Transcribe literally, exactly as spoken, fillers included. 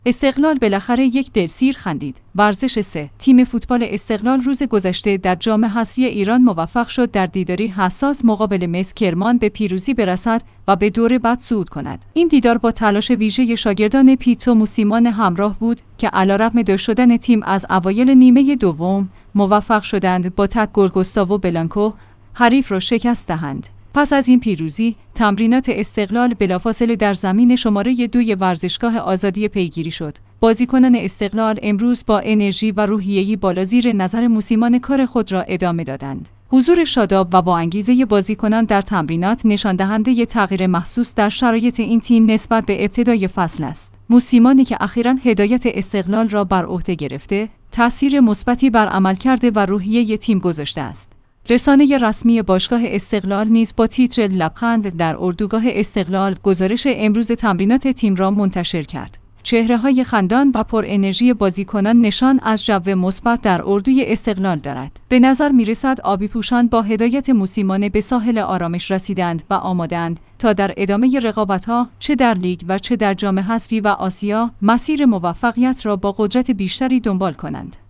استقلال بالاخره یک دلسیر خندید. ورزش سه. تیم فوتبال استقلال روز گذشته در جام حذفی ایران موفق شد در دیداری حساس مقابل مس کرمان به پیروزی برسد و به دور بعد صعود کند. این دیدار با تلاش ویژه شاگردان پیتسو موسیمانه همراه بود که علیرغم دور شدن تیم از اوایل نیمه دوم موفق شدند با تک گل گوستاوو بلانکو حریف را شکست دهند. پس از این پیروزی، تمرینات استقلال بلافاصله در زمین شماره دوی ورزشگاه آزادی پیگیری شد. بازیکنان استقلال امروز با انرژی و روحیه‌ای بالا زیر نظر موسیمانه کار خود را ادامه دادند. حضور شاداب و با انگیزه بازیکنان در تمرینات نشان دهنده ی تغییر محسوس در شرایط این تیم نسبت به ابتدای فصل است. موسیمانی که اخیراً هدایت استقلال را بر عهده گرفته، تأثیر مثبتی بر عملکرد و روحیه تیم گذاشته است. رسانه رسمی باشگاه استقلال نیز با تیتر لبخند در اردوگاه استقلال گزارش امروز تمرینات تیم را منتشر کرد. چهره‌های خندان و پر انرژی بازیکنان نشان از جو مثبت در اردوی استقلال دارد. به نظر می‌رسد آبی‌پوشان با هدایت موسیمانه به ساحل آرامش رسیدند و آماده‌اند تا در ادامه رقابت‌ها چه در لیگ و چه در جام حذفی و آسیا مسیر موفقیت را با قدرت بیشتری دنبال کنند.